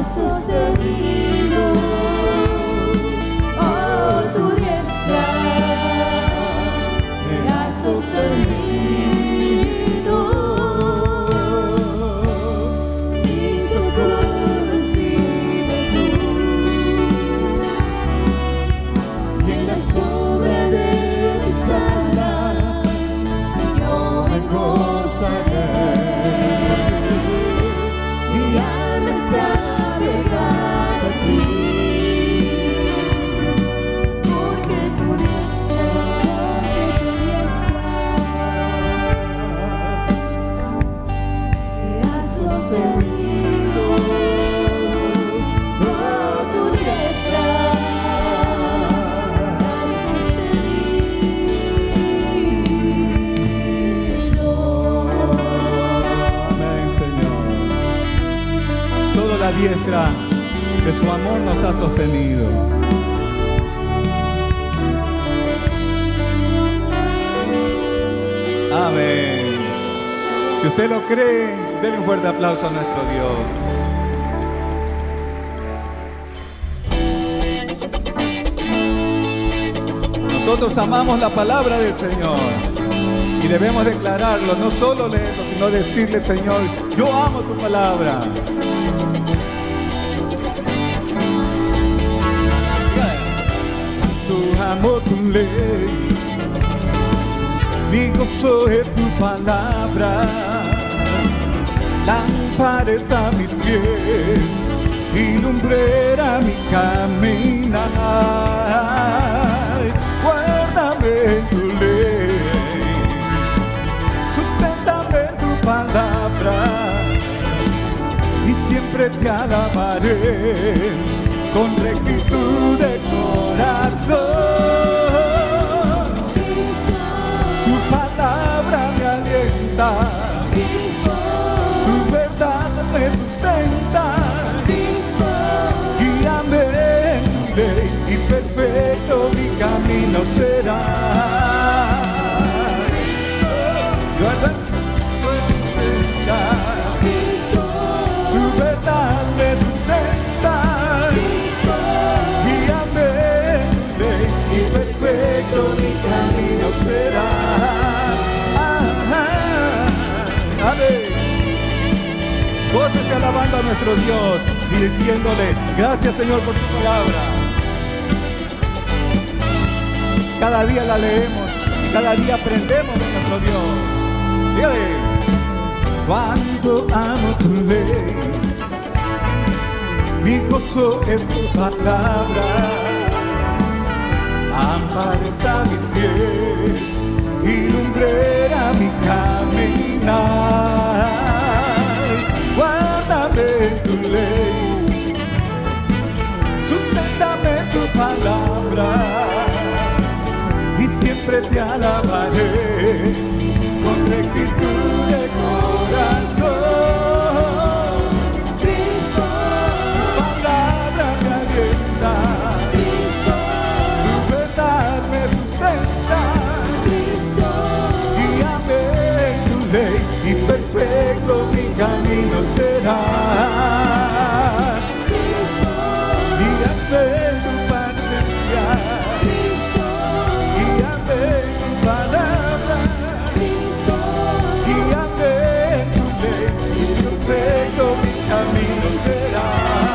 sostenido. Oh, tu diestra me ha sostenido. Mi socorro ha sido tú. Y en la sombra de tus alas yo me gozaré. Mi alma está pegada a ti, porque tu diestra me ha sostenido. Oh, tu diestra me ha sostenido. Amén, Señor. Solo la diestra de su amor nos ha sostenido. Amén. Si usted lo cree, denle un fuerte aplauso a nuestro Dios. Nosotros amamos la palabra del Señor y debemos declararlo, no solo leerlo, sino decirle: Señor, yo amo tu palabra. Tu amo tu ley, mi gozo es tu palabra. Lámpara es a mis pies y lumbrera mi caminar. Guárdame en tu ley, susténtame en tu palabra, y siempre te alabaré con rectitud de corazón. Tu palabra me alienta, tu verdad me sustenta. Guíame en tu ley y perfecto mi camino será. Guarda tu verdad, tu verdad me sustenta. Guíame en tu ley y perfecto mi camino será. Amén. Voces alabando a nuestro Dios y diciéndole: gracias, Señor, por tu palabra. Cada día la leemos y cada día aprendemos de nuestro Dios. Dígale: cuánto amo tu ley, mi gozo es tu palabra. Lámpara es a mis pies y lumbrera mi caminar. Guárdame en tu ley, susténtame en tu palabra, y siempre te alabaré con rectitud de corazón. Cristo, tu palabra me alienta, Cristo, tu verdad me sustenta. Cristo, guíame en tu ley y perfecto mi camino será. Cristo, guíame en tu paciencia. Cristo, guíame en tu palabra. Cristo, guíame en tu ley y perfecto mi camino será.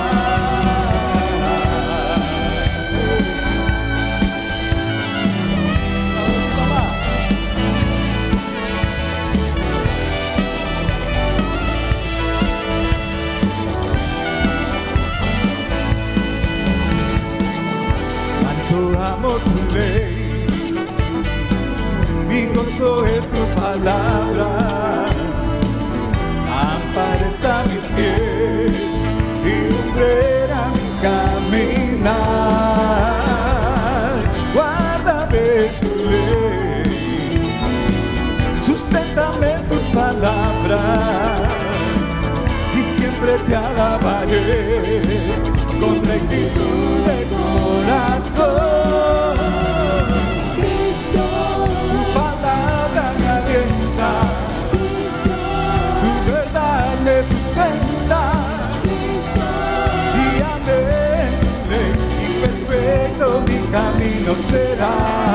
Amo tu ley, mi gozo es tu palabra. Lámpara es a mis pies y lumbrera mi caminar. Guárdame en tu ley, susténtame en tu palabra, y siempre te alabaré con rectitud de corazón. Cristo, tu palabra me alienta, Cristo, tu verdad me sustenta. Cristo, será.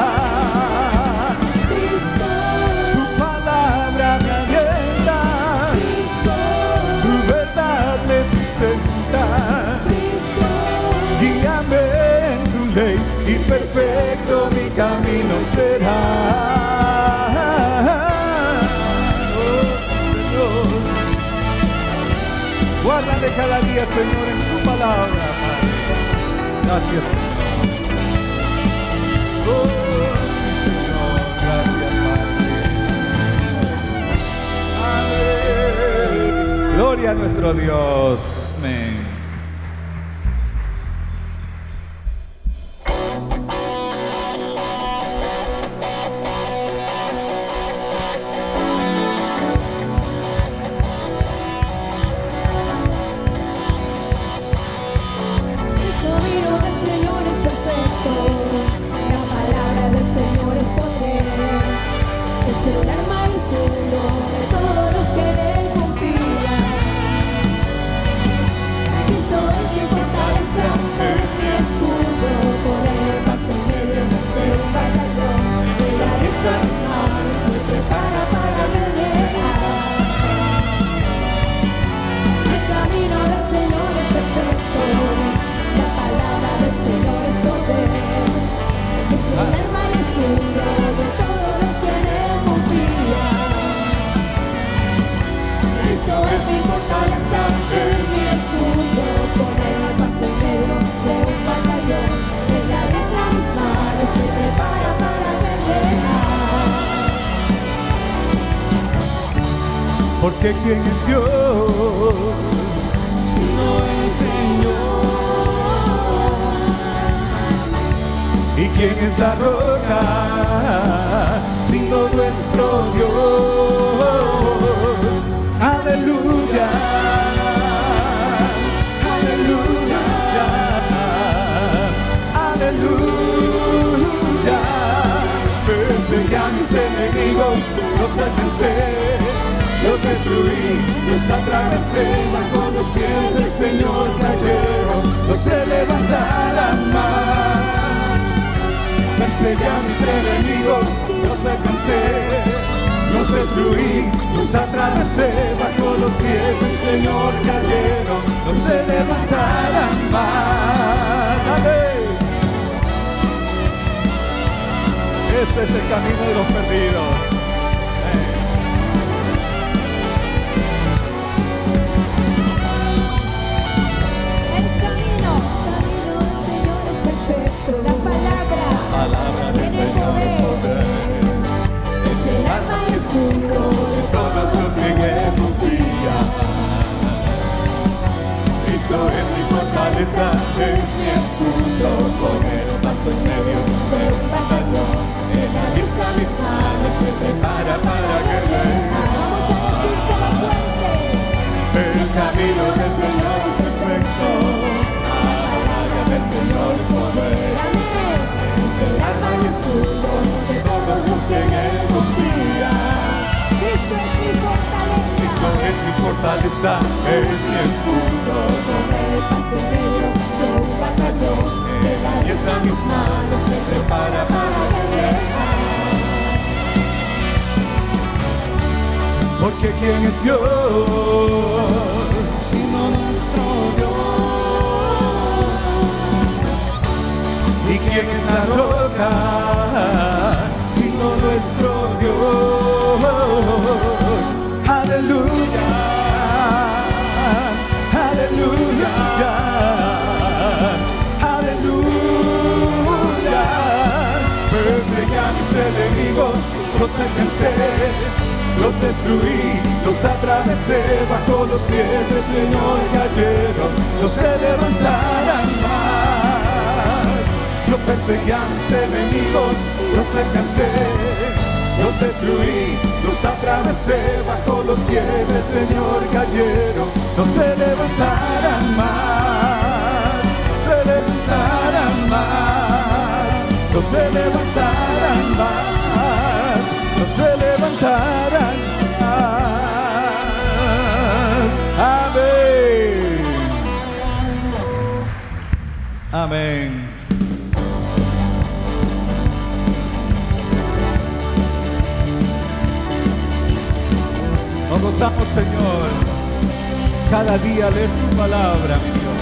Cristo, Tu palabra me alienta, Cristo, tu verdad me sustenta. Cristo, Guíame en tu ley y perfecto mi camino será. Oh, Señor, guárdame cada día, Señor, en tu palabra, Padre. Gracias, Señor. Oh, sí, Señor, gracias, Padre. Amén. Gloria a nuestro Dios. Amén. el camino del Señor es perfecto, la palabra del Señor es poder, es el arma y escudo de todos los que en Él confían. Cristo es mi fortaleza, es mi escudo, con Él paso en medio de un batallón, de la diestra a mis manos me prepara para guerrear. El camino del Señor es perfecto, la palabra del Señor es poder, es el arma y escudo de todos los que en Él confían. Cristo es mi fortaleza, es mi escudo, con Él paso en medio de un batallón, de la diestra a mis manos me prepara para guerrear. Porque ¿quién es Dios? Sino el Señor. ¿Y quién es la roca? Sino nuestro Dios. Aleluya, aleluya, aleluya. Perseguí a mis enemigos, los alcancé, los destruí, los atravesé, bajo los pies del Señor cayeron, no se levantarán más. Perseguí a mis enemigos, los alcancé, los destruí, los atravesé, bajo los pies del Señor cayeron, no se levantarán más. Amén. Este es el camino de los perdidos. El camino del Señor es perfecto, la palabra tiene poder, es el arma y escudo de Todos los que en Él confían. Cristo es mi fortaleza, es mi escudo, con Él paso en medio de un batallón. En la diestra mis manos me prepara para guerrear. El camino del Señor es perfecto, la palabra del Señor es poder. es el arma y escudo de todos los que en Él confían. Cristo es mi fortaleza, Cristo es mi fortaleza, es mi escudo. con Él paso en medio de un batallón, de la diestra a mis manos me prepara para guerrear. Porque ¿quién es Dios? Sino nuestro Dios. ¿Y quién es la roca? Sino nuestro Dios. Aleluya, aleluya, aleluya. Perseguí a mis enemigos, los alcancé, los destruí, los atravesé, bajo los pies del Señor cayeron, no se levantarán más. Yo perseguí a mis enemigos, los alcancé, los destruí, los atravesé, bajo los pies del Señor cayeron, no se levantarán más, se levantarán más, no se levantarán más, no se levantarán más. Amén. Amén. gozamos, Señor, cada día leer tu palabra, mi Dios.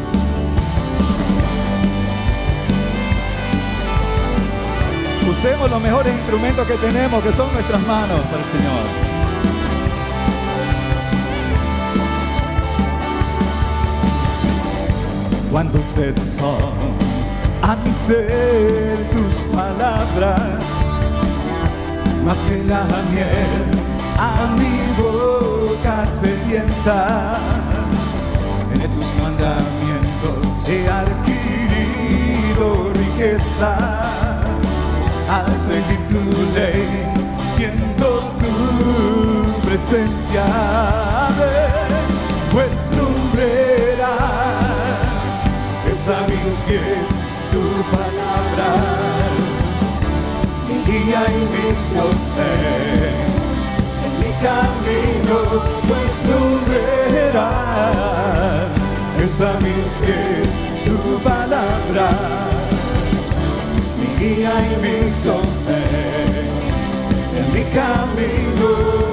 Usemos los mejores instrumentos que tenemos, que son nuestras manos, para el Señor. Cuán dulces son a mi ser tus palabras, más que la miel a mi boca sedienta. En tus mandamientos he adquirido riqueza. Al seguir tu ley, siento tu presencia. Pues lumbrera es a mis pies tu palabra, mi guía y mi sostén en mi camino. Pues lumbrera es a mis pies tu palabra, guía y mi sostén en mi camino.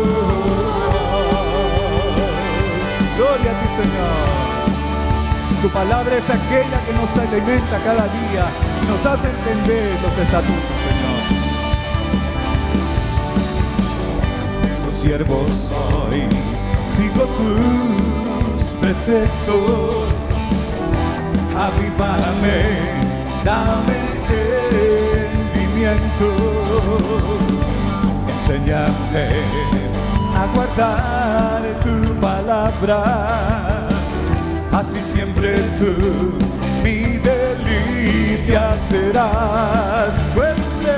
Gloria a ti, Señor. Tu palabra es aquella que nos alimenta cada día y nos hace entender los estatutos, Señor. Tu siervo soy, sigo tus preceptos. Avívame, dame entendimiento, enséñame a guardar tu palabra, así siempre tú mi delicia serás. Pues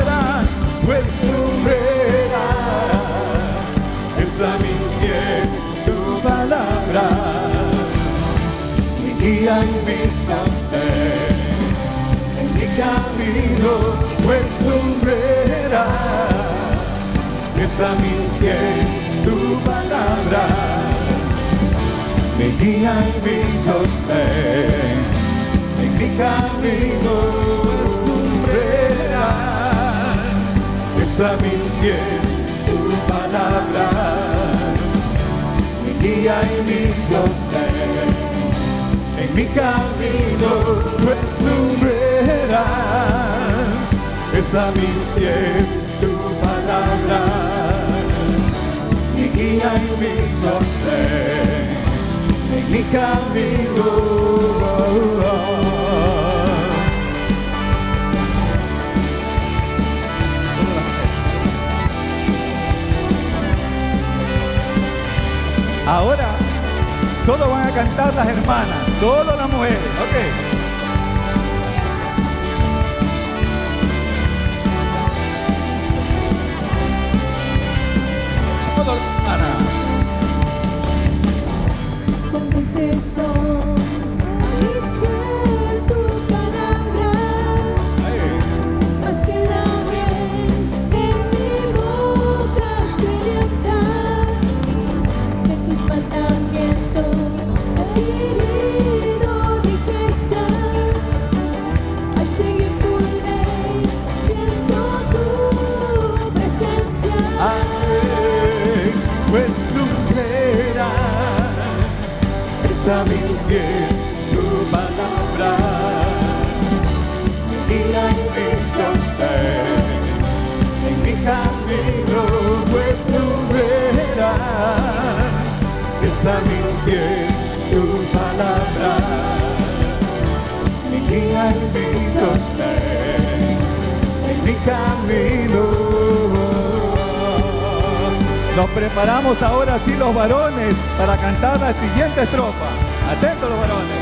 lumbrera es a mis pies tu palabra, mi guía y mi sostén mi camino. Pues lumbrera es a mis pies tu palabra, mi guía y mi sostén en mi camino. Pues lumbrera es a mis pies tu palabra, mi guía y mi sostén en mi camino. Pues lumbrera es a mis pies tu palabra, mi guía y mi sostén en mi camino. Ahora solo van a cantar las hermanas, solo las mujeres, ok. Solo las hermanas. Con dulces son a mi ser tus palabras, más que la miel en mi boca sedienta. De tus mandamientos he adquirido riqueza. Al seguir tu ley, siento tu presencia. Pues lumbrera es a mis pies tu palabra, mi guía y mi sostén en mi camino. Pues lumbrera es a mis pies tu palabra, mi guía y mi sostén en mi camino. Nos preparamos ahora sí los varones para cantar la siguiente estrofa. Atentos los varones.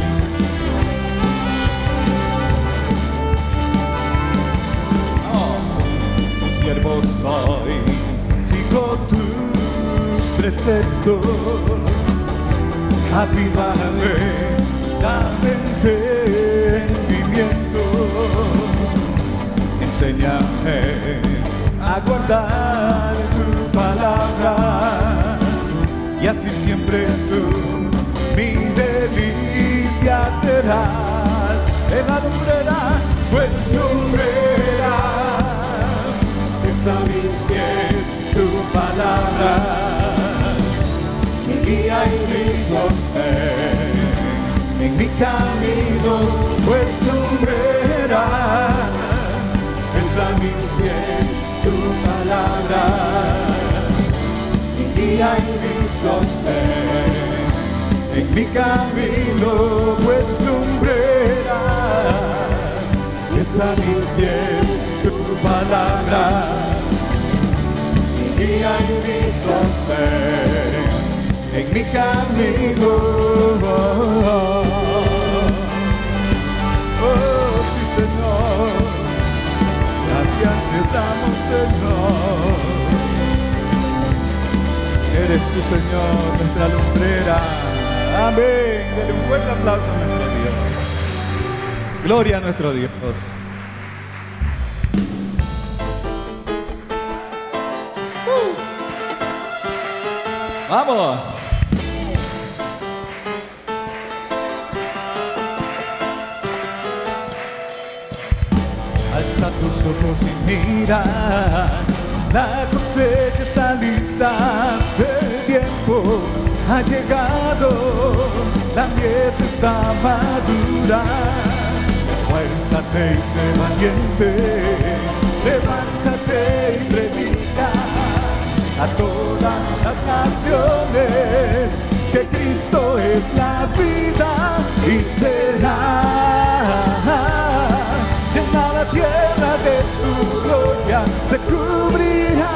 Tu siervo soy, sigo tus preceptos. Avívame, dame entendimiento, enséñame a guardar tu palabra, y así siempre tú mi delicia serás. En la lumbrera, pues lumbrera está a mis pies tu palabra, sostén en mi camino, pues lumbrera es a mis pies tu palabra, mi guía y mi sostén en mi camino, pues lumbrera es a mis pies tu palabra, mi guía y mi sostén en mi camino. Oh, sí, Señor, gracias te damos, Señor. Eres tu Señor, nuestra lumbrera. Amén. Dele un fuerte aplauso a nuestro Dios. Gloria a nuestro Dios. ¡Vamos! Alza tus ojos y mira, la cosecha está lista, el tiempo ha llegado, la mies está madura. Esfuérzate y sé valiente, levántate y predica a todas las naciones que Cristo es la vida y será llena la tierra de su gloria, se cubrirá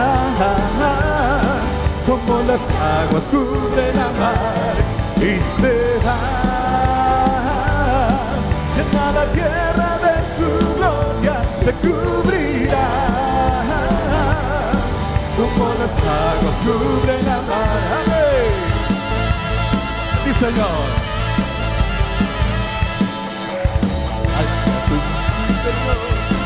como las aguas cubren la mar y será llena la tierra de su gloria, se cubrirá como las aguas cubren la mar. ¡Amén! Sí, Señor. Alza tus manos, Señor.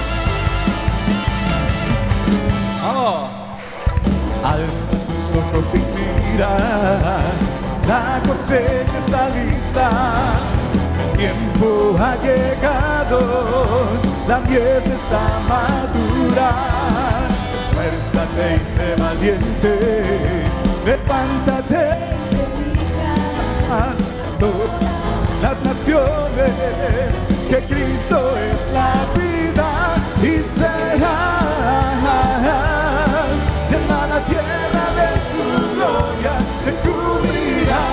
¡Vamos! Alza tus ojos y mira, la cosecha está lista, el tiempo ha llegado, la mies está madura. Esfuérzate y sé valiente, levántate a todas las naciones que Cristo es la vida y será llena la tierra de su gloria, se cubrirá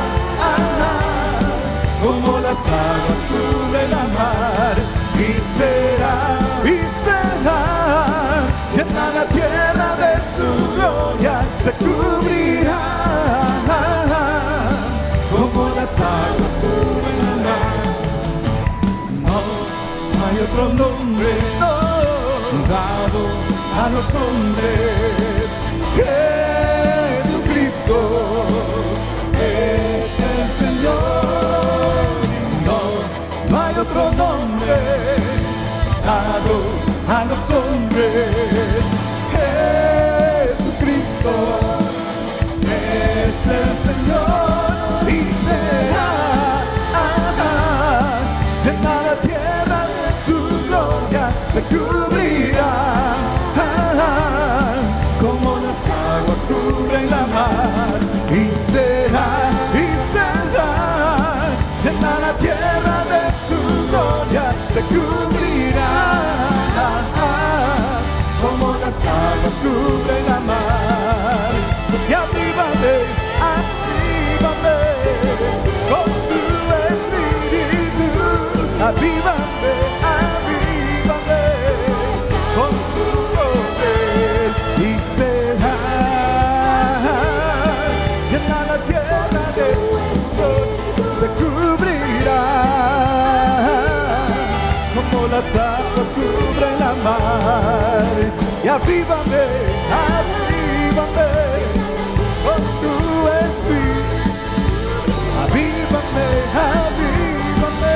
como las aguas cubren la mar y será llena la tierra de su gloria, se cubrirá como las aguas cubren la mar. No hay otro nombre dado a los hombres, Jesucristo es el Señor. No hay otro nombre dado a los hombres, Jesucristo es el Señor y será llena la tierra de su gloria, se cubrirá como las aguas cubren la mar y será llena la tierra de su gloria, se cubrirá como las aguas cubren la mar. Y avívame, avívame con tu espíritu, avívame, avívame con tu poder y será llena la tierra de su gloria, se cubrirá como las aguas cubren la mar. Y avívame, avívame con tu espíritu, avívame, avívame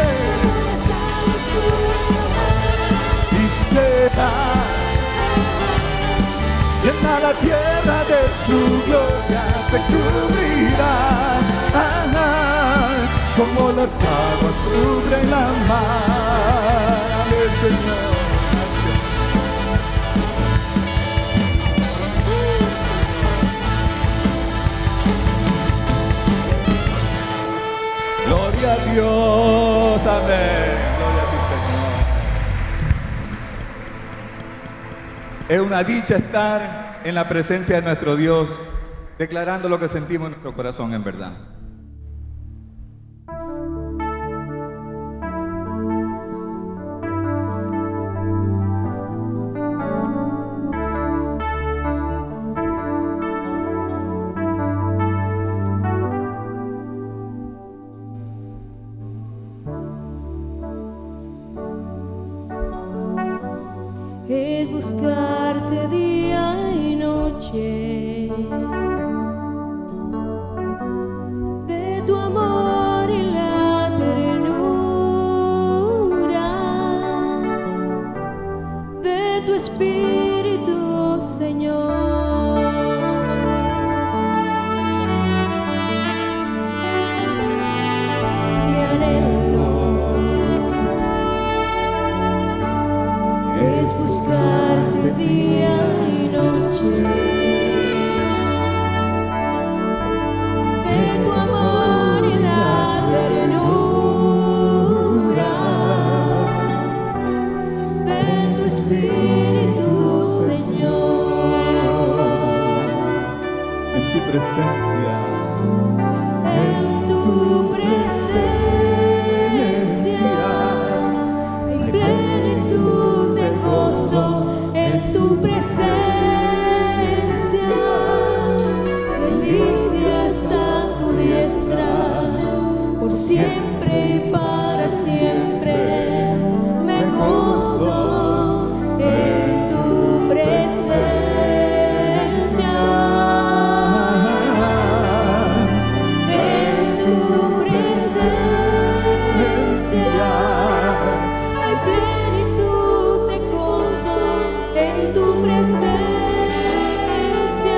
y será llena la tierra de su gloria, se cubrirá como las aguas cubren la mar. Amén, Señor. Gloria a Dios. Amén. Gloria a ti, Señor. Es una dicha estar en la presencia de nuestro Dios, declarando lo que sentimos en nuestro corazón en verdad. Es buscarte día y noche, de tu amor y la ternura, de tu espíritu, Señor. Mi anhelo es buscarte día y noche, de tu amor y la ternura, de tu espíritu, Señor. En tu presencia. En tu presencia hay plenitud de gozo, en tu presencia delicias a tu diestra, por siempre y para siempre me gozo en tu presencia. En tu presencia hay plenitud de gozo, en tu presencia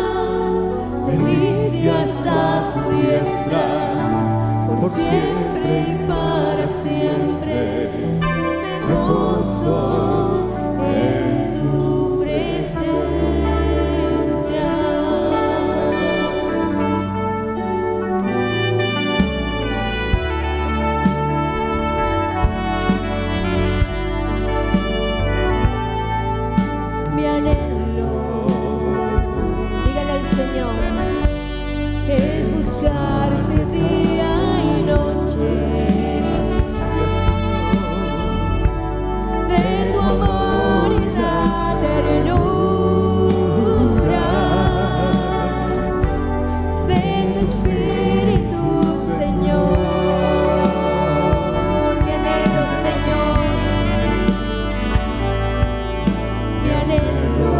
delicias a tu diestra, por siempre y para siempre me gozo en tu presencia. Mi anhelo, dígale al Señor, es buscarte día y noche, de tu amor y la ternura, de tu espíritu, Señor. Mi anhelo, Señor, mi anhelo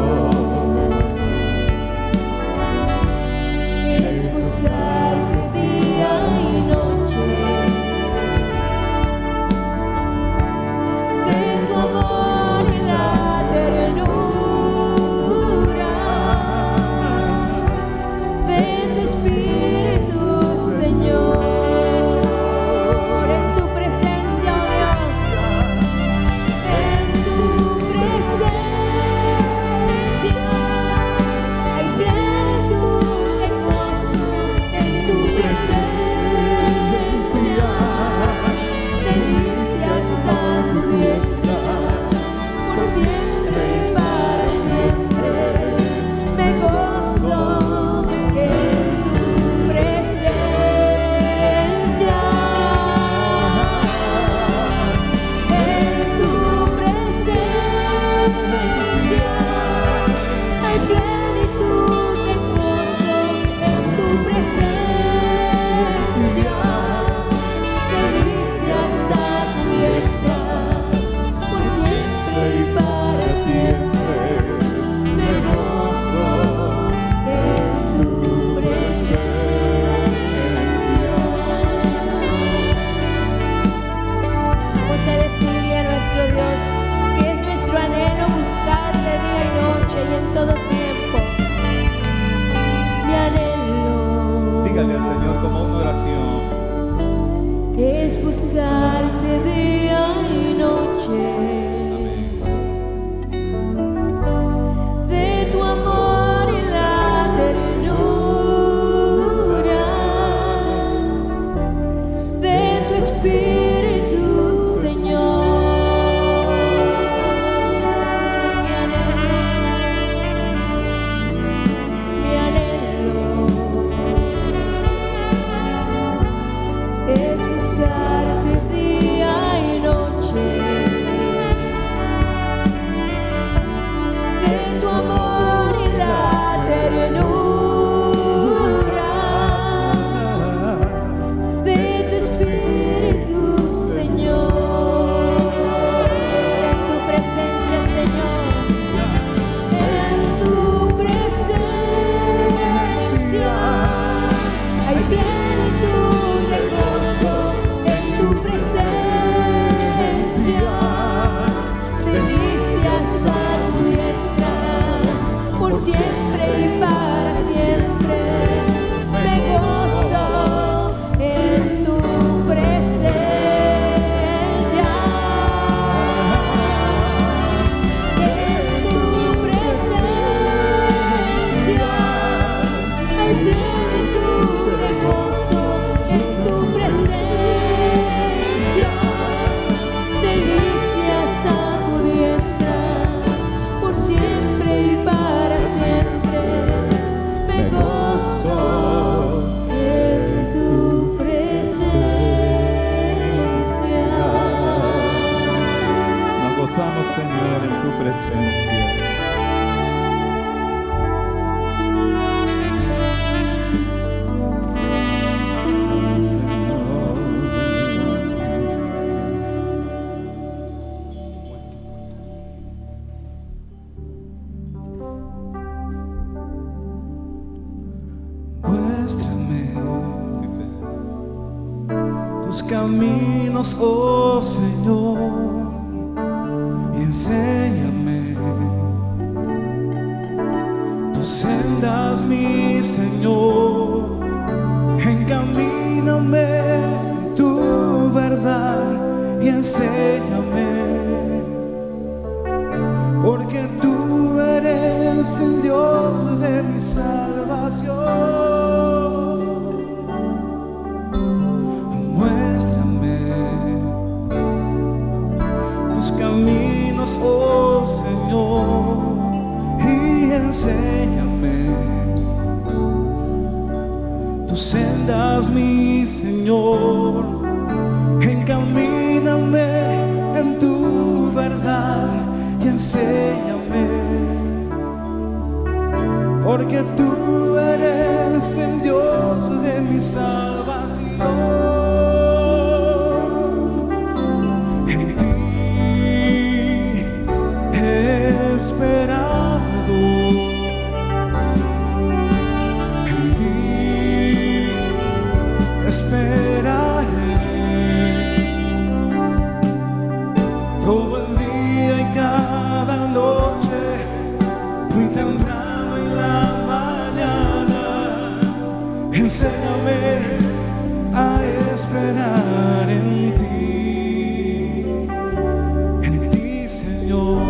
es buscarte día y noche, de tu amor y la ternura, de tu espíritu, Señor. En tu presencia, oh Dios, en tu presencia hay plenitud de gozo, en tu presencia delicias a tu diestra, por siempre y para siempre me gozo en tu presencia. En tu presencia hay plenitud de gozo, en tu presencia delicias a tu diestra, por siempre y para siempre me gozo en tu presencia. Vamos a decirle a nuestro Dios que es nuestro anhelo buscarle día y noche y en todo tiempo. Mi anhelo Dígale al Señor como una oración. es buscarte día y noche, de tu amor y la ternura, de tus caminos, oh Señor, y enséñame tus sendas, mi Señor. Encamíname en tu verdad y enséñame, porque tú eres el Dios de mi salvación. Muéstrame tus caminos, oh Señor, y enséñame tus sendas, mi Señor. Encamíname en tu verdad y enséñame, porque tú eres el Dios de mi salvación. En ti he esperado, en ti esperaré todo el día y cada noche, muy temprano en la mañana. Enséñame a esperar en ti, Señor.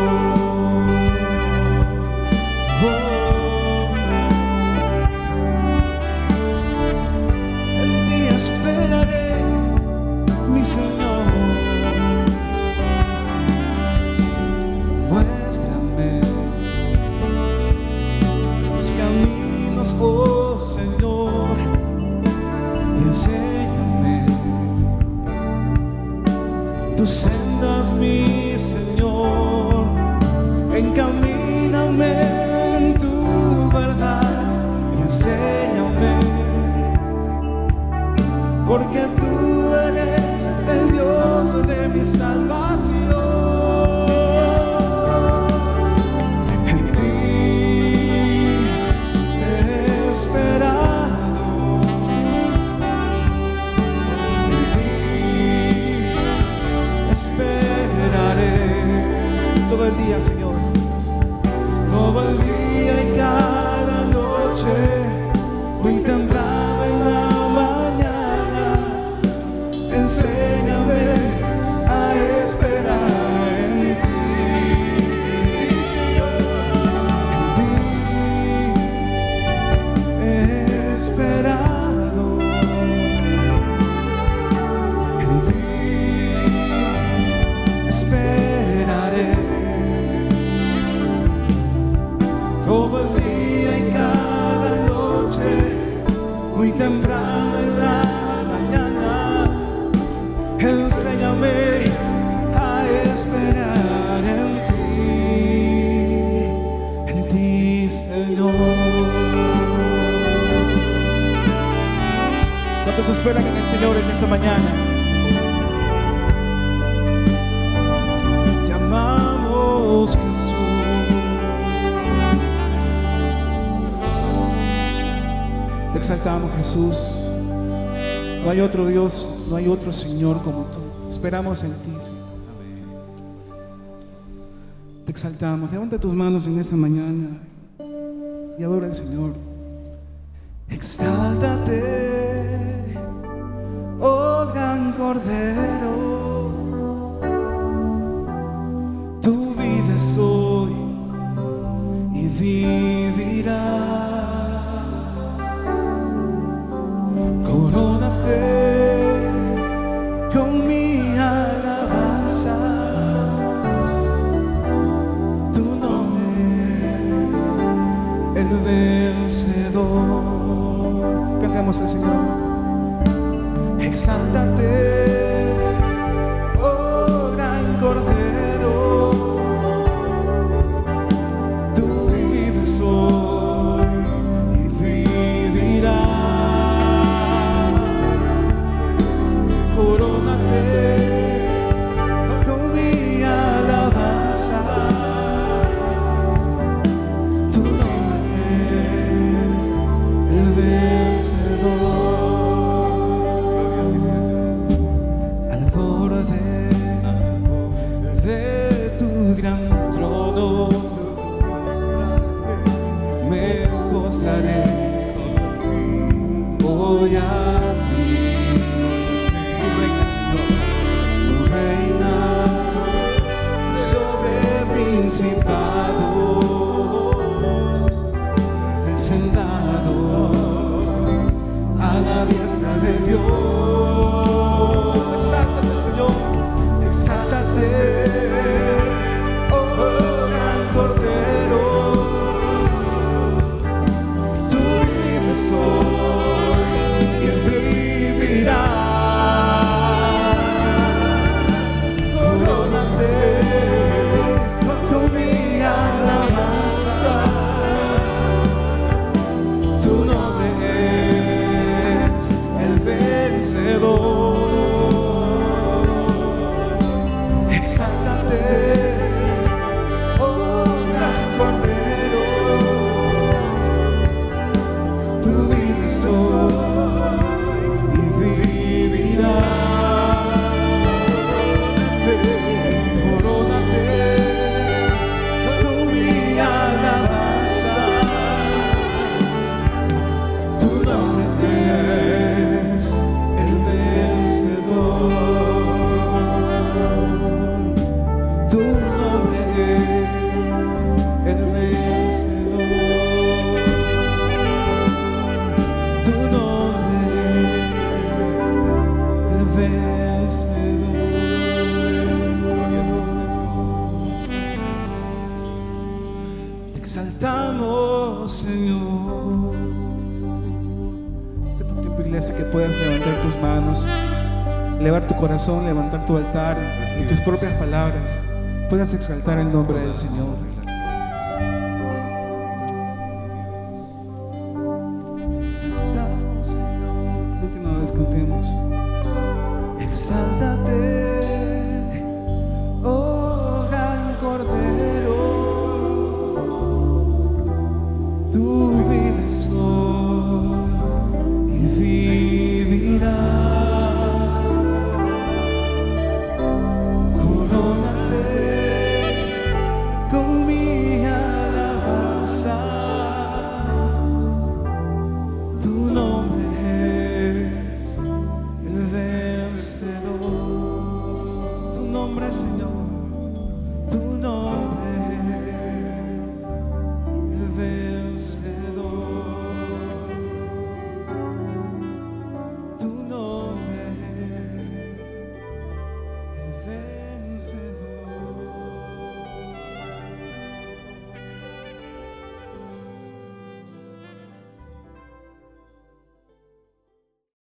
En ti esperaré, mi Señor. Muéstrame tus caminos, oh Señor, y enséñame tus sendas, mi Señor. Encamíname en tu verdad y enséñame, porque tú eres el Dios de mi salvación. En ti he esperado, en ti esperaré todo el día, Señor, todo el día y cada noche, muy temprano en la mañana. Enséñame a esperar en ti, Señor. En ti he esperado, en ti esperaré todo el día y cada noche, muy temprano en la mañana. Enséñame a esperar en ti, Señor. ¿Cuántos esperan en el Señor en esta mañana? Te amamos, Jesús. Te exaltamos, Jesús. No hay otro Dios, no hay otro Señor como tú. Esperamos en ti, Señor. Te exaltamos. Levanta tus manos en esta mañana y adora al Señor. Exáltate, oh gran Cordero. Tú vives hoy y vivirás. Corónate con mi alabanza, tu nombre, el vencedor. Cantamos al Señor. Exáltate, oh gran Cordero. Tú vives hoy y vivirás. Corónate con mi alabanza, tu nombre, el vencedor. de Dios. Exáltate, Señor, exáltate, oh gran Cordero. Tú vives hoy y vivirás. Corónate con mi alabanza. Tu nombre es el vencedor. Exáltate, oh gran Cordero. Tú vives hoy y vivirás. Corónate con mi alabanza. Tu nombre es el vencedor. Tu nombre es el vencedor. Tu nombre es el vencedor. Te exaltamos, Señor. Sé tu tiempo, iglesia, que puedas levantar tus manos, elevar tu corazón, levantar tu altar y tus propias palabras puedas exaltar el nombre del Señor. Exaltamos, Señor. La última vez cantemos. Exáltate.